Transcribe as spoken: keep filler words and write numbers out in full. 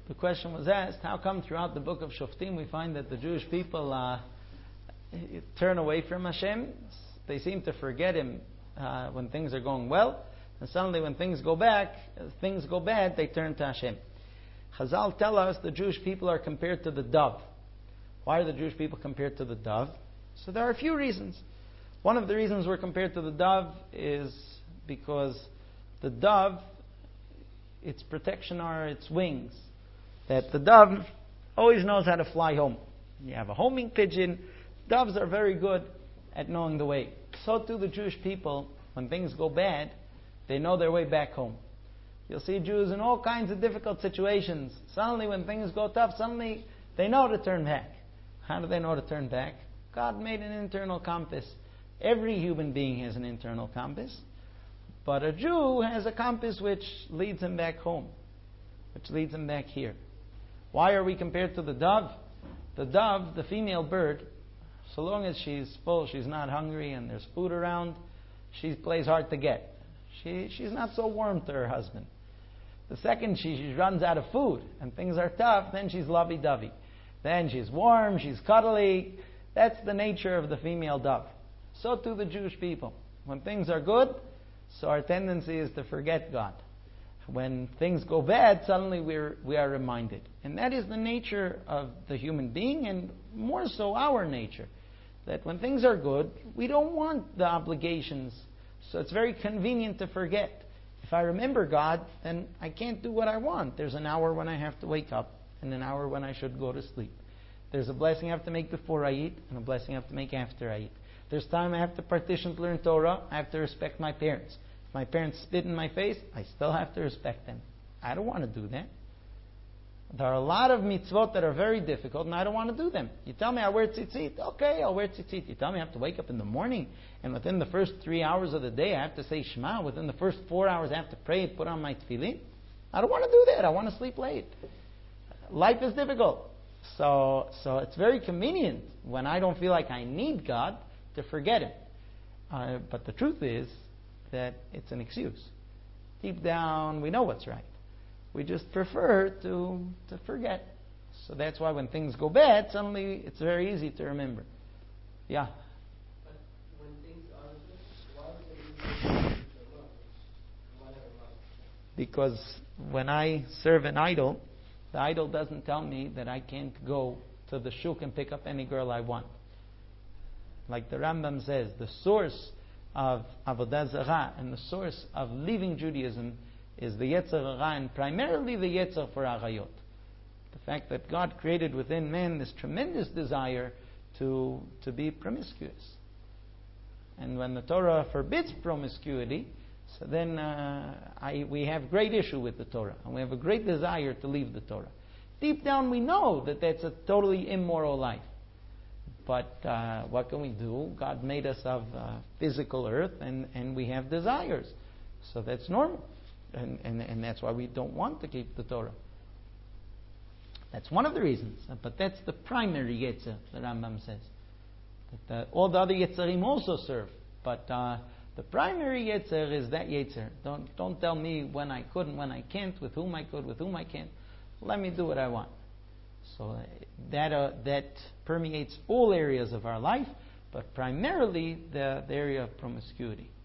the question was asked, how come throughout the book of Shoftim we find that the Jewish people uh, turn away from Hashem? They seem to forget Him uh, when things are going well, and suddenly when things go back, things go bad, they turn to Hashem. Chazal tell us the Jewish people are compared to the dove. Why are the Jewish people compared to the dove? So there are a few reasons. One of the reasons we're compared to the dove is because the dove, its protection are its wings. That the dove always knows how to fly home. You have a homing pigeon. Doves are very good at knowing the way. So too the Jewish people, when things go bad, they know their way back home. You'll see Jews in all kinds of difficult situations. Suddenly when things go tough, suddenly they know to turn back. How do they know to turn back? God made an internal compass. Every human being has an internal compass. But a Jew has a compass which leads him back home, which leads him back here. Why are we compared to the dove? The dove, the female bird, so long as she's full, she's not hungry, and there's food around, she plays hard to get. She, she's not so warm to her husband. The second she, she runs out of food and things are tough, then she's lovey-dovey. Then she's warm, she's cuddly. That's the nature of the female dove. So too the Jewish people. When things are good, so our tendency is to forget God. When things go bad, suddenly we're, we are reminded. And that is the nature of the human being, and more so our nature. That when things are good, we don't want the obligations. So it's very convenient to forget. If I remember God, then I can't do what I want. There's an hour when I have to wake up, and an hour when I should go to sleep. There's a blessing I have to make before I eat, and a blessing I have to make after I eat. There's time I have to partition to learn Torah. I have to respect my parents. If my parents spit in my face, I still have to respect them. I don't want to do that. There are a lot of mitzvot that are very difficult, and I don't want to do them. You tell me I wear tzitzit. Okay, I'll wear tzitzit. You tell me I have to wake up in the morning, and within the first three hours of the day I have to say Shema. Within the first four hours I have to pray and put on my tefillin. I don't want to do that. I want to sleep late. Life is difficult. So, so it's very convenient when I don't feel like I need God to forget Him. Uh, but the truth is that it's an excuse. Deep down, we know what's right. We just prefer to to forget. So that's why when things go bad, suddenly it's very easy to remember. Yeah? But when things are good, why would they be Because when I serve an idol, the idol doesn't tell me that I can't go to the shuk and pick up any girl I want. Like the Rambam says, the source of Avodah Zarah and the source of leaving Judaism is the Yetzer Hara, and primarily the Yetzer for Arayot. The fact that God created within man this tremendous desire to, to be promiscuous. And when the Torah forbids promiscuity, so then uh, I, we have great issue with the Torah, and we have a great desire to leave the Torah. Deep down we know that that's a totally immoral life. But uh, what can we do? God made us of uh, physical earth, and, and we have desires. So that's normal. And, and, and that's why we don't want to keep the Torah. That's one of the reasons. But that's the primary Yetzer, the Rambam says. That, uh, all the other Yetzerim also serve. But uh, the primary Yetzer is that Yetzer. Don't, don't tell me when I could and when I can't, with whom I could, with whom I can't. Let me do what I want. So uh, that uh, that permeates all areas of our life, but primarily the, the area of promiscuity.